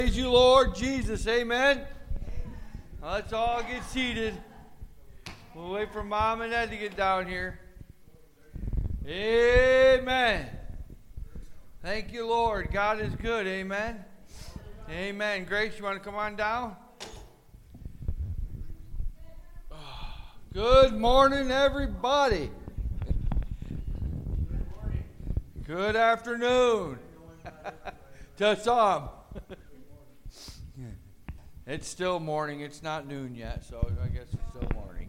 Praise you, Lord Jesus. Amen. Let's all get seated. We'll wait for Mom and Dad to get down here. Amen. Thank you, Lord. God is good. Amen. Amen. Grace, you want to come on down? Good morning, everybody. Good afternoon. To some. It's still morning. It's not noon yet, so I guess it's still morning.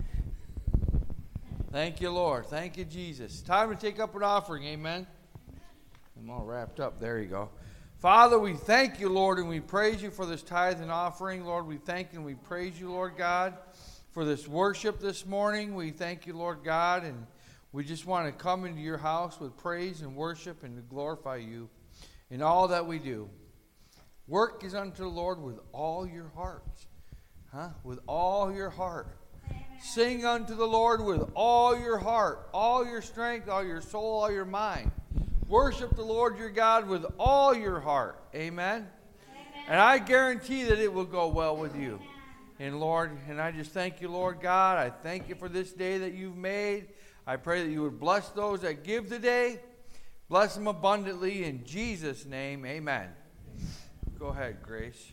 Thank you, Lord. Thank you, Jesus. Time to take up an offering. Amen. I'm all wrapped up. There you go. Father, we thank you, Lord, and we praise you for this tithe and offering. Lord, we thank and we praise you, Lord God, for this worship this morning. We thank you, Lord God, and we just want to come into your house with praise and worship and to glorify you in all that we do. Work is unto the Lord with all your heart. With all your heart. Amen. Sing unto the Lord with all your heart, all your strength, all your soul, all your mind. Worship the Lord your God with all your heart. Amen. Amen. And I guarantee that it will go well with you. Amen. And Lord, and I just thank you, Lord God. I thank you for this day that you've made. I pray that you would bless those that give today. Bless them abundantly in Jesus' name. Amen. Go ahead, Grace.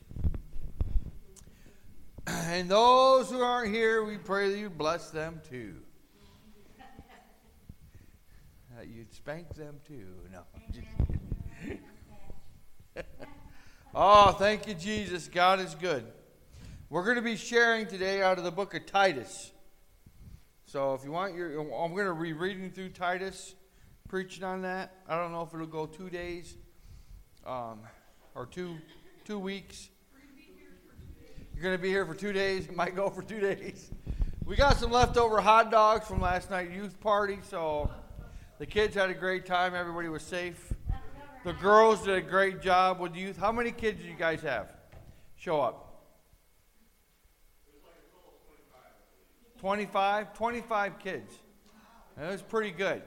And those who aren't here, we pray that you bless them too. That you'd spank them too. No. Oh, thank you, Jesus. God is good. We're going to be sharing today out of the book of Titus. So if you want I'm going to be reading through Titus, preaching on that. I don't know if it'll go 2 days or two weeks. You're going to be here for 2 days. It might go for 2 days. We got some leftover hot dogs from last night's youth party, so the kids had a great time. Everybody was safe. The girls did a great job with youth. How many kids do you guys have? Show up. 25? 25 kids. That was pretty good.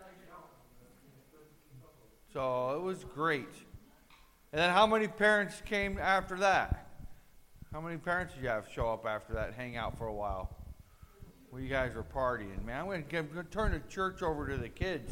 So it was great. And then how many parents came after that? How many parents did you have show up after that and hang out for a while? Well, you guys were partying. Man, I'm going to turn the church over to the kids.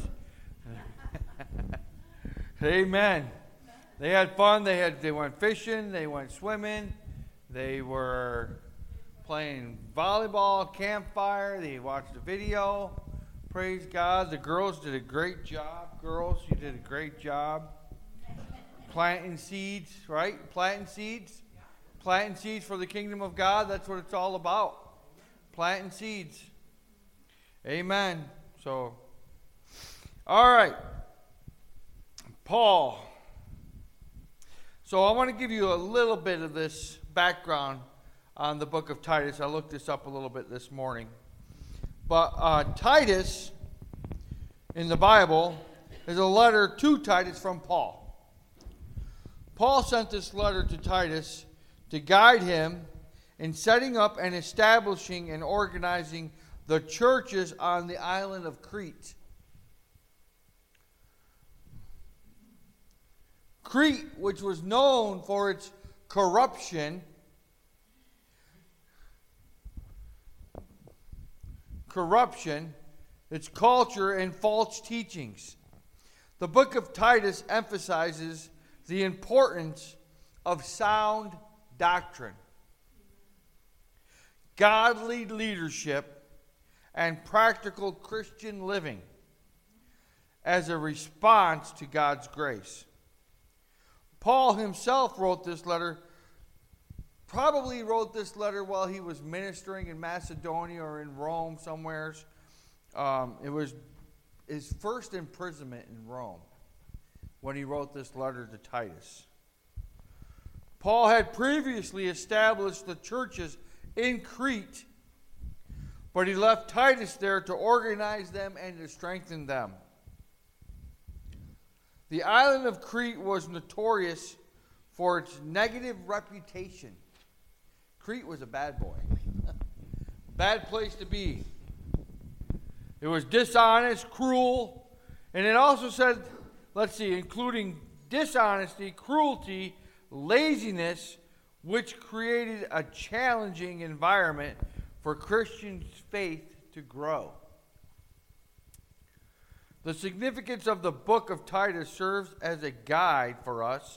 Amen. They had fun. They went fishing. They went swimming. They were playing volleyball, campfire. They watched a video. Praise God. The girls did a great job. Girls, you did a great job. Planting seeds, right? Planting seeds. Planting seeds for the kingdom of God. That's what it's all about. Planting seeds. Amen. So, all right. Paul. So I want to give you a little bit of this background on the book of Titus. I looked this up a little bit this morning. But Titus in the Bible is a letter to Titus from Paul. Paul sent this letter to Titus to guide him in setting up and establishing and organizing the churches on the island of Crete. Crete, which was known for its corruption, its culture, and false teachings. The book of Titus emphasizes the importance of sound doctrine, godly leadership, and practical Christian living as a response to God's grace. Paul himself probably wrote this letter while he was ministering in Macedonia or in Rome somewheres. It was his first imprisonment in Rome when he wrote this letter to Titus. Paul had previously established the churches in Crete, but he left Titus there to organize them and to strengthen them. The island of Crete was notorious for its negative reputation. Crete was a bad boy. Bad place to be. It was dishonest, cruel, and it also said, including dishonesty, cruelty, laziness, which created a challenging environment for Christian faith to grow. The significance of the book of Titus serves as a guide for us,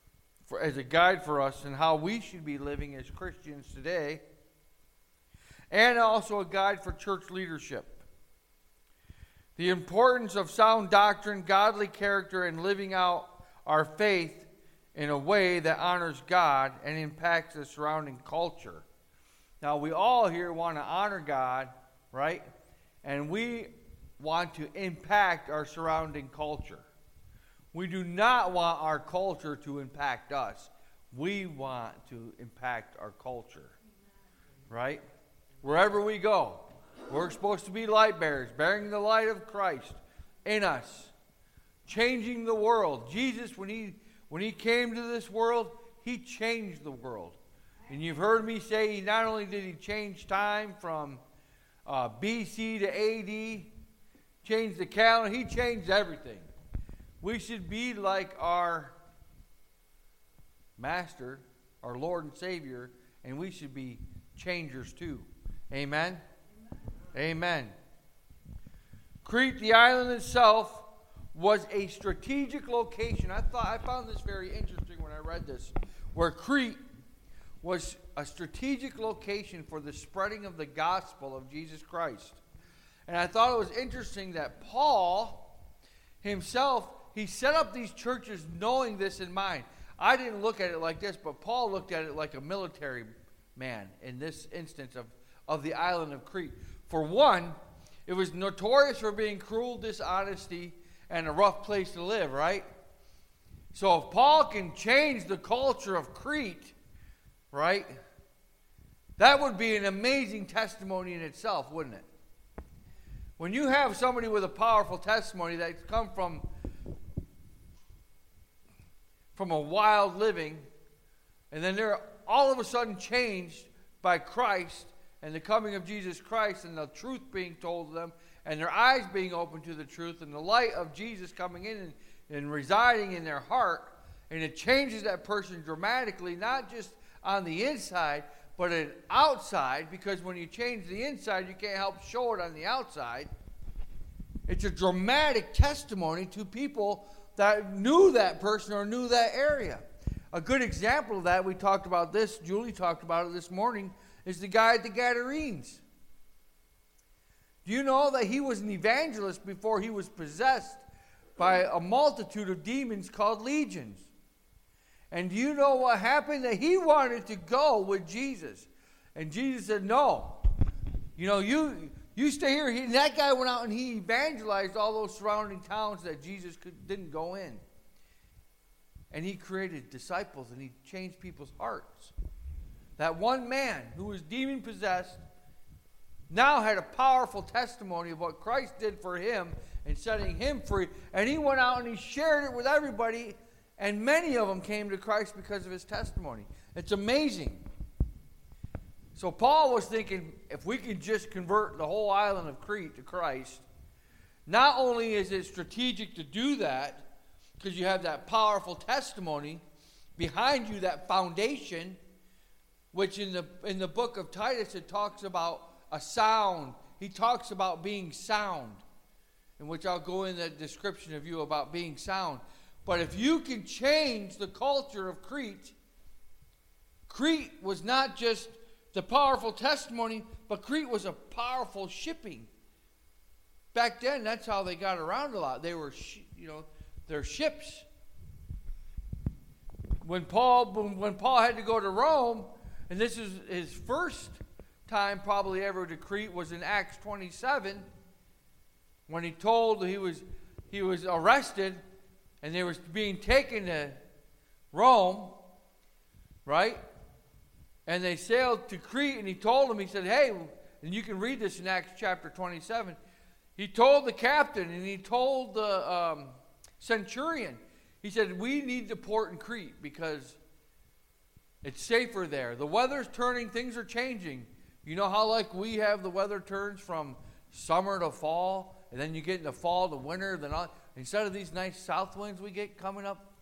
in how we should be living as Christians today, and also a guide for church leadership. The importance of sound doctrine, godly character, and living out our faith in a way that honors God and impacts the surrounding culture. Now, we all here want to honor God, right? And we want to impact our surrounding culture. We do not want our culture to impact us. We want to impact our culture, right? Wherever we go, we're supposed to be light bearers, bearing the light of Christ in us, changing the world. Jesus, when he came to this world, he changed the world. And you've heard me say, not only did he change time from BC to AD, change the calendar, he changed everything. We should be like our Master, our Lord and Savior, and we should be changers too. Amen? Amen. Crete, the island itself, was a strategic location. I found this very interesting when I read this, where Crete was a strategic location for the spreading of the gospel of Jesus Christ. And I thought it was interesting that Paul himself, he set up these churches knowing this in mind. I didn't look at it like this, but Paul looked at it like a military man in this instance of the island of Crete. For one, it was notorious for being cruel dishonesty and a rough place to live, right? So if Paul can change the culture of Crete, right, that would be an amazing testimony in itself, wouldn't it? When you have somebody with a powerful testimony that's come from a wild living, and then they're all of a sudden changed by Christ and the coming of Jesus Christ and the truth being told to them and their eyes being open to the truth and the light of Jesus coming in and residing in their heart, and it changes that person dramatically, not just on the inside, but an outside, because when you change the inside, you can't help show it on the outside. It's a dramatic testimony to people that knew that person or knew that area. A good example of that, we talked about this, Julie talked about it this morning, is the guy at the Gadarenes. Do you know that he was an evangelist before he was possessed by a multitude of demons called legions? And do you know what happened? That he wanted to go with Jesus. And Jesus said, no. You know, you stay here. And that guy went out and he evangelized all those surrounding towns that Jesus didn't go in. And he created disciples and he changed people's hearts. That one man who was demon-possessed now had a powerful testimony of what Christ did for him and setting him free. And he went out and he shared it with everybody. And many of them came to Christ because of his testimony. It's amazing. So Paul was thinking, if we could just convert the whole island of Crete to Christ, not only is it strategic to do that, because you have that powerful testimony behind you, that foundation, which in the book of Titus it talks about a sound. He talks about being sound, in which I'll go in the description of you about being sound. But if you can change the culture of Crete, Crete was not just the powerful testimony, but Crete was a powerful shipping. Back then, that's how they got around a lot. They were, their ships. When Paul had to go to Rome, and this is his first time probably ever to Crete, was in Acts 27, when he told he was arrested. And they were being taken to Rome, right? And they sailed to Crete, and he told them, he said, hey, and you can read this in Acts chapter 27. He told the captain, and he told the centurion, he said, we need to port in Crete because it's safer there. The weather's turning, things are changing. You know how like we have the weather turns from summer to fall, and then you get into fall to winter, then all. Instead of these nice south winds we get coming up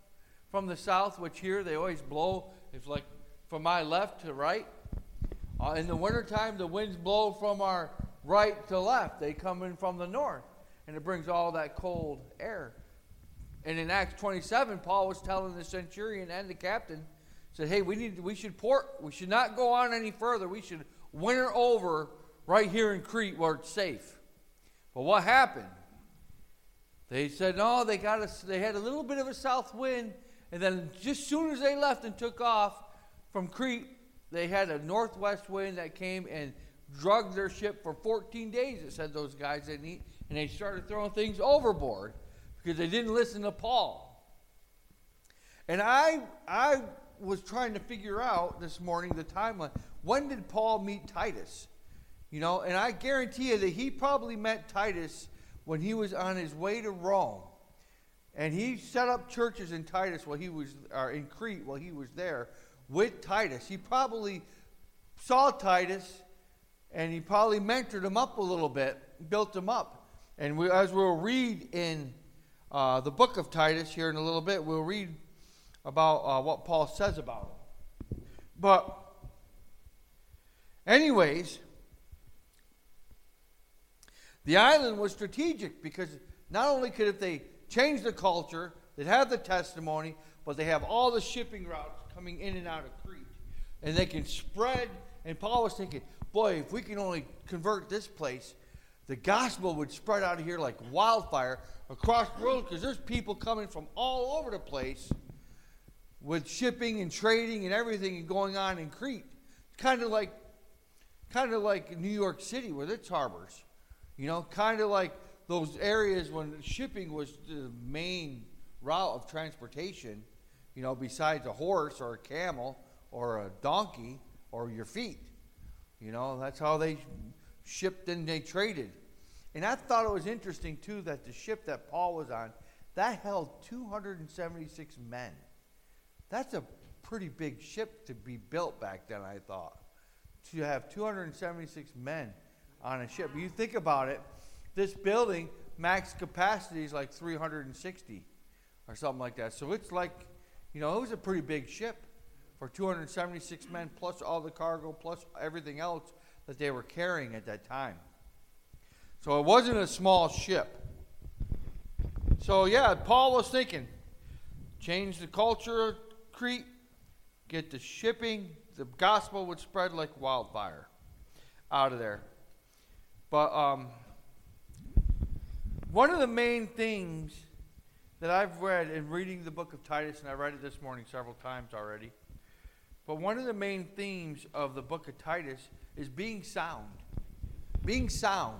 from the south, which here they always blow, it's like from my left to right. In the wintertime, the winds blow from our right to left. They come in from the north, and it brings all that cold air. And in Acts 27, Paul was telling the centurion and the captain, said, hey, we should not go on any further. We should winter over right here in Crete where it's safe. But what happened? They said, no, they had a little bit of a south wind, and then just as soon as they left and took off from Crete, they had a northwest wind that came and drugged their ship for 14 days, it said those guys didn't eat, and they started throwing things overboard because they didn't listen to Paul. And I was trying to figure out this morning the timeline. When did Paul meet Titus? And I guarantee you that he probably met Titus when he was on his way to Rome. And he set up churches in in Crete while he was there with Titus. He probably saw Titus, and he probably mentored him up a little bit, built him up. And as we'll read in the book of Titus here in a little bit, we'll read about what Paul says about him. But anyways, the island was strategic because not only could they change the culture, they'd have the testimony, but they have all the shipping routes coming in and out of Crete. And they can spread, and Paul was thinking, boy, if we can only convert this place, the gospel would spread out of here like wildfire across the world, because there's people coming from all over the place with shipping and trading and everything going on in Crete. It's kind of like New York City with its harbors. Kind of like those areas when shipping was the main route of transportation, besides a horse or a camel or a donkey or your feet. That's how they shipped and they traded. And I thought it was interesting, too, that the ship that Paul was on, that held 276 men. That's a pretty big ship to be built back then, I thought. To have 276 men on a ship. You think about it, this building, max capacity is like 360 or something like that. So it's like, it was a pretty big ship for 276 men, plus all the cargo, plus everything else that they were carrying at that time. So it wasn't a small ship. So yeah, Paul was thinking, change the culture of Crete, get the shipping, the gospel would spread like wildfire out of there. But one of the main things that I've read in reading the book of Titus, and I read it this morning several times already, but one of the main themes of the book of Titus is being sound. Being sound.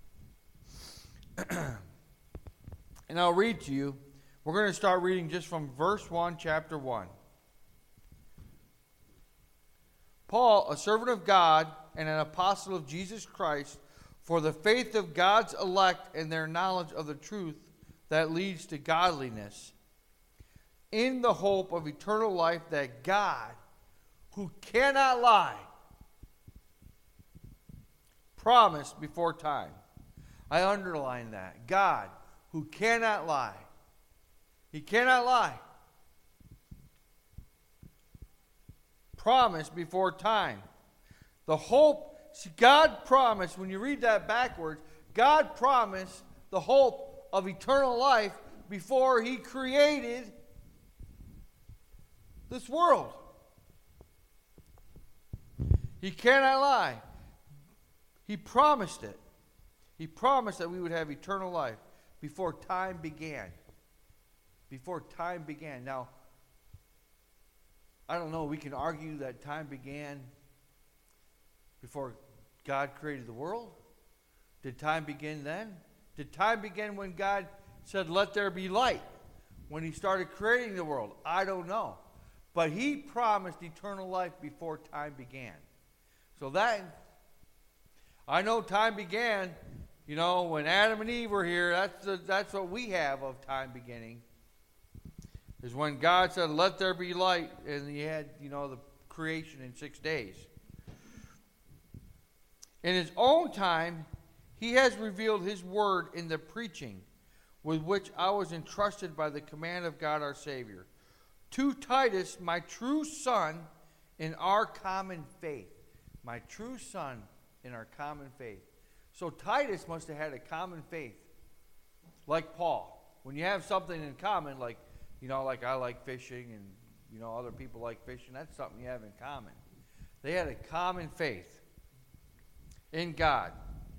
And I'll read to you. We're going to start reading just from verse 1, chapter 1. Paul, a servant of God and an apostle of Jesus Christ, for the faith of God's elect and their knowledge of the truth that leads to godliness, in the hope of eternal life that God, who cannot lie, promised before time. I underline that. God, who cannot lie. He cannot lie. Promised before time. The hope, see, God promised, when you read that backwards, God promised the hope of eternal life before He created this world. He cannot lie. He promised it. He promised that we would have eternal life before time began. Before time began. Now, I don't know, we can argue that time began before God created the world. Did time begin then? Did time begin when God said, let there be light? When He started creating the world? I don't know. But He promised eternal life before time began. So that, I know time began, when Adam and Eve were here. That's what we have of time beginning. Is when God said, let there be light, and He had, the creation in 6 days. In His own time, He has revealed His word in the preaching, with which I was entrusted by the command of God our Savior, To Titus, my true son in our common faith. My true son in our common faith. So Titus must have had a common faith, like Paul. When you have something in common, like I like fishing and other people like fishing, that's something you have in common. They had a common faith in God.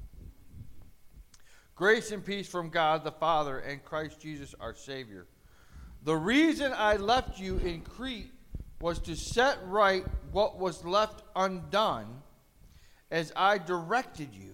Grace and peace from God the Father and Christ Jesus our Savior. The reason I left you in Crete was to set right what was left undone as I directed you.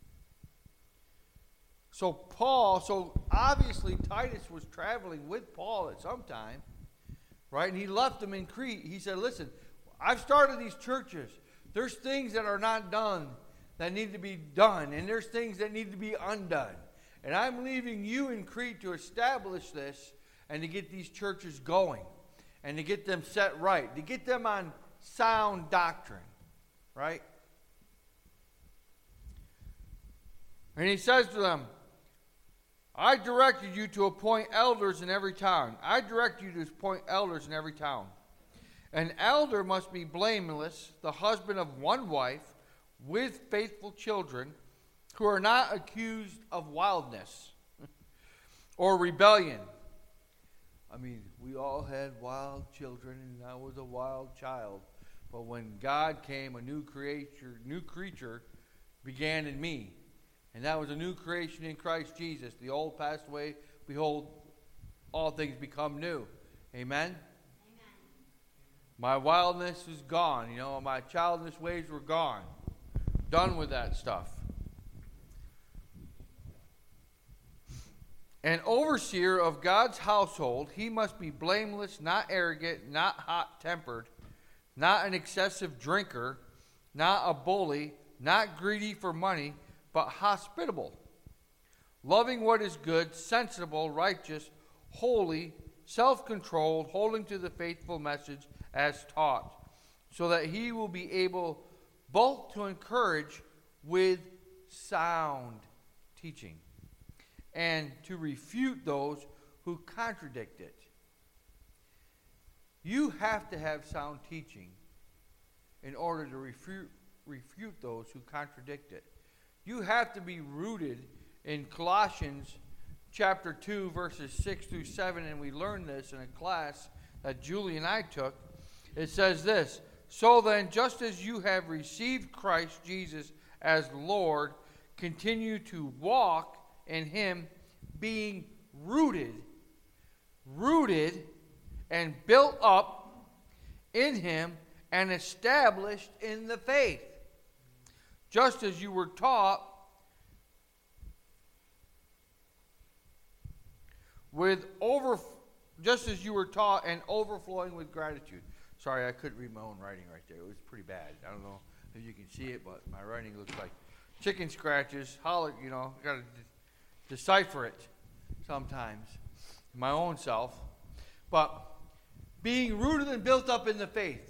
So obviously Titus was traveling with Paul at some time, right? And he left him in Crete. He said, listen, I've started these churches. There's things that are not done that need to be done, and there's things that need to be undone. And I'm leaving you in Crete to establish this and to get these churches going and to get them set right, to get them on sound doctrine, right? And he says to them, I directed you to appoint elders in every town. I direct you to appoint elders in every town. An elder must be blameless, the husband of one wife, with faithful children, who are not accused of wildness or rebellion. I mean, we all had wild children, and I was a wild child. But when God came, a new creature began in me. And that was a new creation in Christ Jesus. The old passed away. Behold, all things become new. Amen? Amen. My wildness is gone. My childish ways were gone. Done with that stuff. An overseer of God's household, he must be blameless, not arrogant, not hot-tempered, not an excessive drinker, not a bully, not greedy for money, but hospitable, loving what is good, sensible, righteous, holy, self-controlled, holding to the faithful message as taught, so that he will be able both to encourage with sound teaching and to refute those who contradict it. You have to have sound teaching in order to refute those who contradict it. You have to be rooted in Colossians chapter 2, verses 6 through 7, and we learned this in a class that Julie and I took. It says this, so then, just as you have received Christ Jesus as Lord, continue to walk in him, being rooted and built up in him and established in the faith. Just as you were taught, just as you were taught, and overflowing with gratitude. Sorry, I couldn't read my own writing right there. It was pretty bad. I don't know if you can see it, but my writing looks like chicken scratches. Got to decipher it sometimes, my own self. But being rooted and built up in the faith.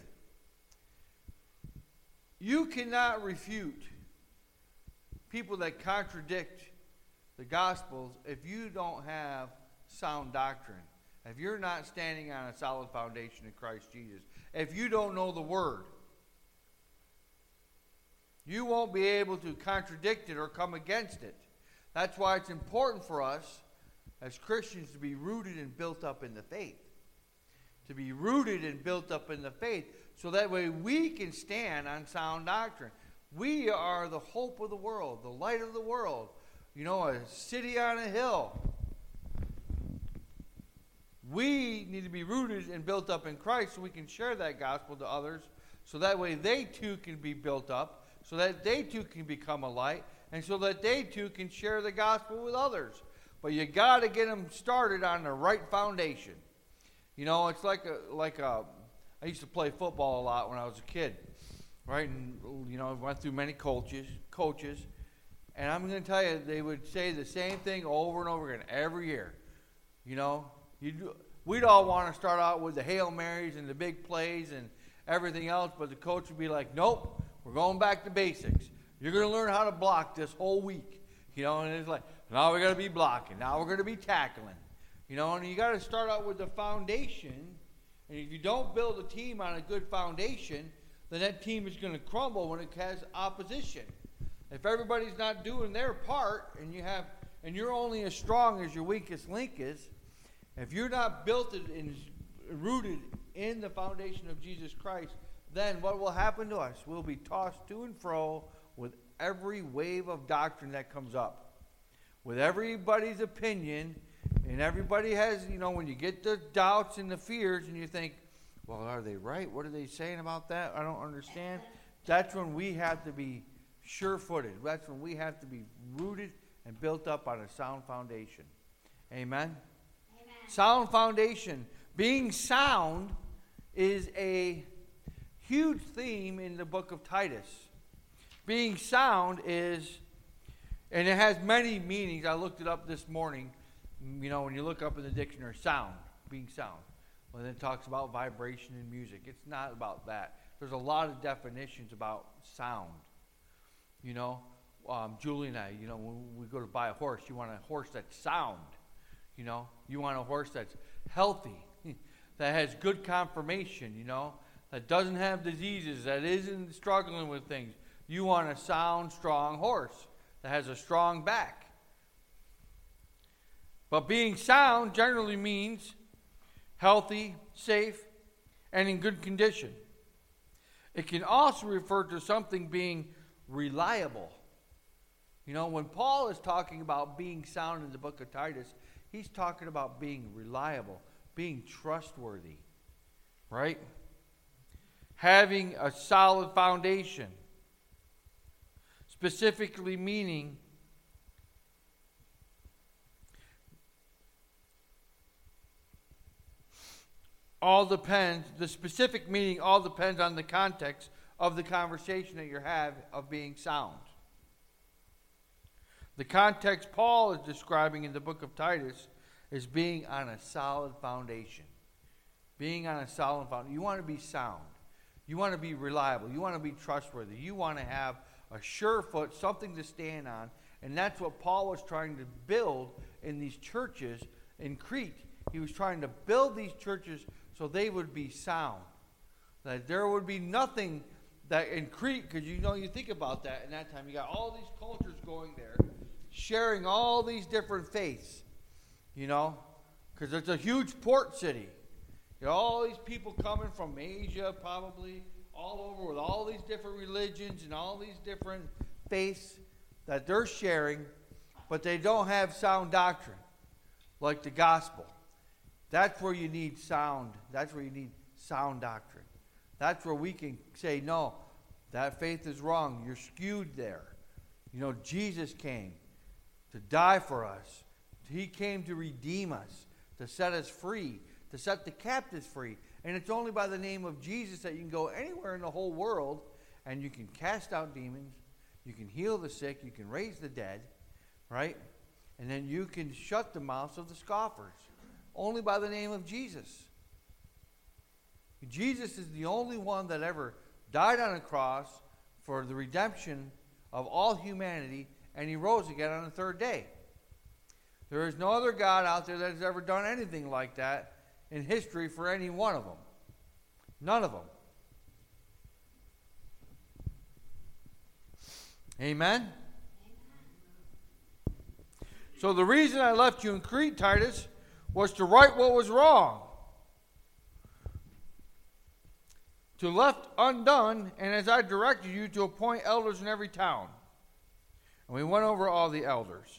You cannot refute people that contradict the Gospels if you don't have sound doctrine. If you're not standing on a solid foundation in Christ Jesus. If you don't know the Word. You won't be able to contradict it or come against it. That's why it's important for us as Christians to be rooted and built up in the faith. To be rooted and built up in the faith so that way we can stand on sound doctrine. We are the hope of the world, the light of the world. A city on a hill. We need to be rooted and built up in Christ so we can share that gospel to others so that way they too can be built up, so that they too can become a light, and so that they too can share the gospel with others. But you got to get them started on the right foundation. It's like I used to play football a lot when I was a kid, right? And I went through many coaches, and I'm going to tell you, they would say the same thing over and over again every year. We'd all want to start out with the Hail Marys and the big plays and everything else, but the coach would be like, nope, we're going back to basics. You're going to learn how to block this whole week. And it's like, now we're going to be blocking. Now we're going to be tackling. And you got to start out with the foundation And if you don't build a team on a good foundation, then that team is going to crumble when it has opposition. If everybody's not doing their part, and you're only as strong as your weakest link is, if you're not built and rooted in the foundation of Jesus Christ, then what will happen to us? We'll be tossed to and fro with every wave of doctrine that comes up, with everybody's opinion, and everybody has, when you get the doubts and the fears, and you think, well, are they right? What are they saying about that? I don't understand. That's when we have to be sure-footed. That's when we have to be rooted and built up on a sound foundation. Amen? Amen. Sound foundation. Being sound is a huge theme in the book of Titus. Being sound is, and it has many meanings. I looked it up this morning. When you look up in the dictionary, sound, being sound. Well, then it talks about vibration in music. It's not about that. There's a lot of definitions about sound. Julie and I, when we go to buy a horse, you want a horse that's sound. You want a horse that's healthy, that has good conformation, that doesn't have diseases, that isn't struggling with things. You want a sound, strong horse that has a strong back. But being sound generally means healthy, safe, and in good condition. It can also refer to something being reliable. When Paul is talking about being sound in the book of Titus, he's talking about being reliable, being trustworthy, right? Having a solid foundation. Specifically meaning the specific meaning all depends on the context of the conversation that you have of being sound. The context Paul is describing in the book of Titus is being on a solid foundation. Being on a solid foundation. You want to be sound. You want to be reliable. You want to be trustworthy. You want to have a sure foot, something to stand on. And that's what Paul was trying to build in these churches in Crete. He was trying to build these churches so they would be sound. That there would be nothing that in Crete, because you think about that in that time, you got all these cultures going there, sharing all these different faiths, because it's a huge port city. You got all these people coming from Asia, probably, all over with all these different religions and all these different faiths that they're sharing, but they don't have sound doctrine, like the gospel. That's where you need sound. That's where you need sound doctrine. That's where we can say, no, that faith is wrong. You're skewed there. Jesus came to die for us. He came to redeem us, to set us free, to set the captives free. And it's only by the name of Jesus that you can go anywhere in the whole world and you can cast out demons, you can heal the sick, you can raise the dead, right? And then you can shut the mouths of the scoffers. Only by the name of Jesus. Jesus is the only one that ever died on a cross for the redemption of all humanity, and he rose again on the third day. There is no other God out there that has ever done anything like that in history for any one of them. None of them. Amen? So the reason I left you in Crete, Titus, was to right what was wrong, to left undone, and as I directed you, to appoint elders in every town. And we went over all the elders,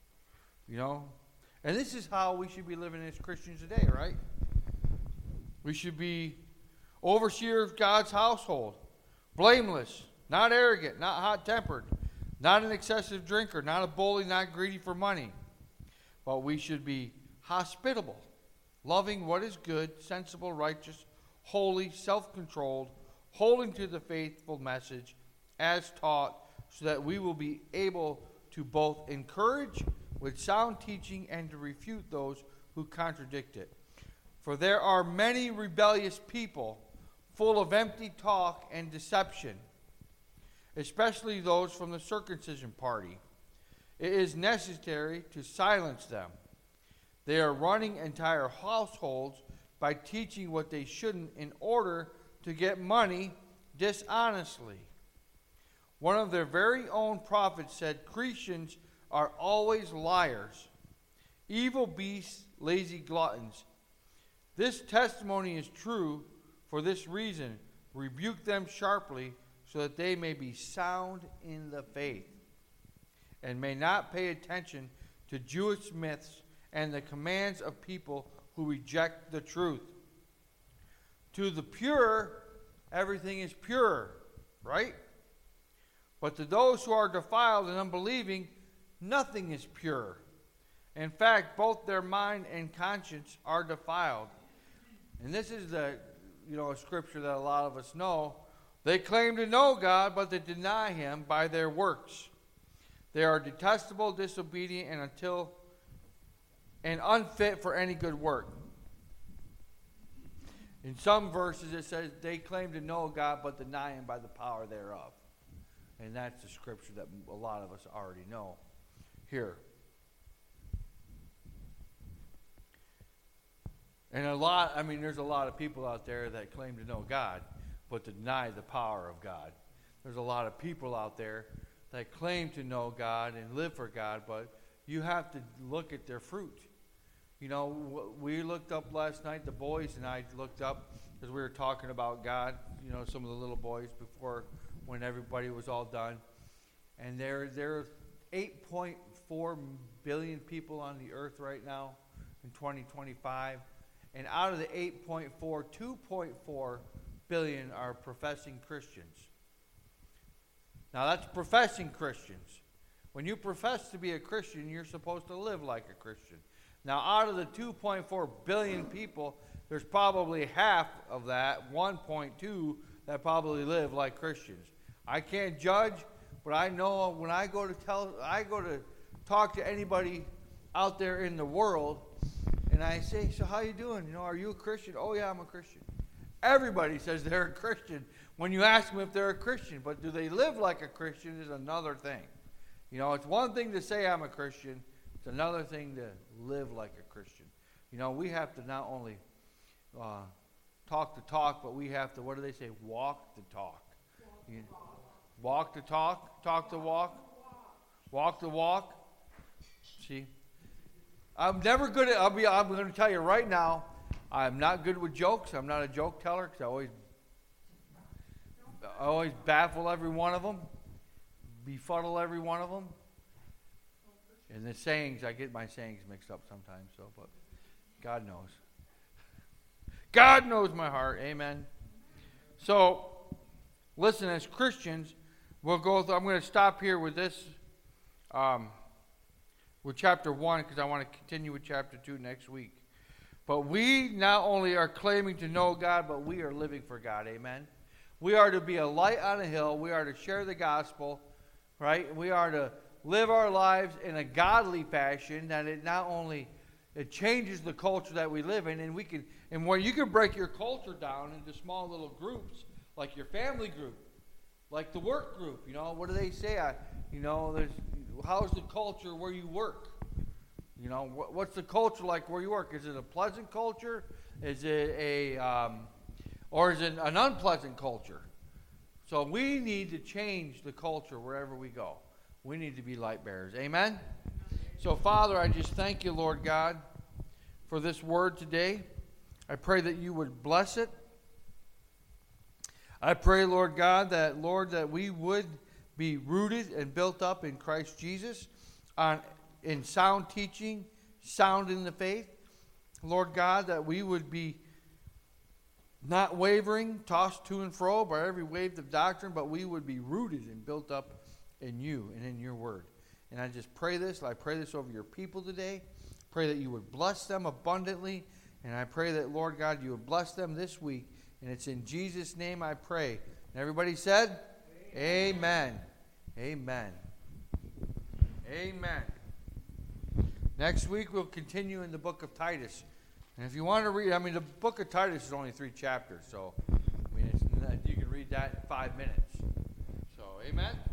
And this is how we should be living as Christians today, right? We should be overseer of God's household, blameless, not arrogant, not hot-tempered, not an excessive drinker, not a bully, not greedy for money. But we should be hospitable, loving what is good, sensible, righteous, holy, self-controlled, holding to the faithful message as taught, so that we will be able to both encourage with sound teaching and to refute those who contradict it. For there are many rebellious people full of empty talk and deception, especially those from the circumcision party. It is necessary to silence them. They are running entire households by teaching what they shouldn't in order to get money dishonestly. One of their very own prophets said Christians are always liars, evil beasts, lazy gluttons. This testimony is true. For this reason, rebuke them sharply so that they may be sound in the faith and may not pay attention to Jewish myths and the commands of people who reject the truth. To the pure, everything is pure, right? But to those who are defiled and unbelieving, nothing is pure. In fact, both their mind and conscience are defiled. And this is a scripture that a lot of us know. They claim to know God, but they deny him by their works. They are detestable, disobedient, and unfit for any good work. In some verses it says they claim to know God, but deny him by the power thereof. And that's the scripture that a lot of us already know here. And there's a lot of people out there that claim to know God, but deny the power of God. There's a lot of people out there that claim to know God and live for God, but you have to look at their fruit. We looked up last night, the boys and I looked up, as we were talking about God, some of the little boys before, when everybody was all done. And there are 8.4 billion people on the earth right now in 2025. And out of the 8.4, 2.4 billion are professing Christians. Now that's professing Christians. When you profess to be a Christian, you're supposed to live like a Christian. Now out of the 2.4 billion people, there's probably half of that, 1.2, that probably live like Christians. I can't judge, but I know when I go to talk to anybody out there in the world, and I say, so how you doing? Are you a Christian? Oh, yeah, I'm a Christian. Everybody says they're a Christian when you ask them if they're a Christian. But do they live like a Christian is another thing. It's one thing to say I'm a Christian. It's another thing to live like a Christian. We have to not only talk the talk, but we have to, what do they say? Walk the talk. Walk the talk, talk the walk, walk the walk. See? I'm never good at, I'm going to tell you right now, I'm not good with jokes. I'm not a joke teller because I always baffle every one of them, befuddle every one of them. And the sayings, I get my sayings mixed up sometimes, but God knows. God knows my heart. Amen. So, listen, as Christians, I'm going to stop here with this. With chapter 1, because I want to continue with chapter 2 next week. But we not only are claiming to know God, but we are living for God. Amen? We are to be a light on a hill. We are to share the gospel, right? We are to live our lives in a godly fashion, that it not only it changes the culture that we live in, and where you can break your culture down into small little groups, like your family group, like the work group. What do they say? How's the culture where you work? What's the culture like where you work? Is it a pleasant culture? Is it or is it an unpleasant culture? So we need to change the culture wherever we go. We need to be light bearers. Amen? So, Father, I just thank you, Lord God, for this word today. I pray that you would bless it. I pray, Lord God, that we would be rooted and built up in Christ Jesus in sound teaching, sound in the faith. Lord God, that we would be not wavering, tossed to and fro by every wave of doctrine, but we would be rooted and built up in you and in your word. And I just pray this. I pray this over your people today. Pray that you would bless them abundantly. And I pray that, Lord God, you would bless them this week. And it's in Jesus' name I pray. And everybody said, Amen. Amen. Amen. Next week we'll continue in the book of Titus. And if you want to read, the book of Titus is only 3 chapters. So, you can read that in 5 minutes. So, amen.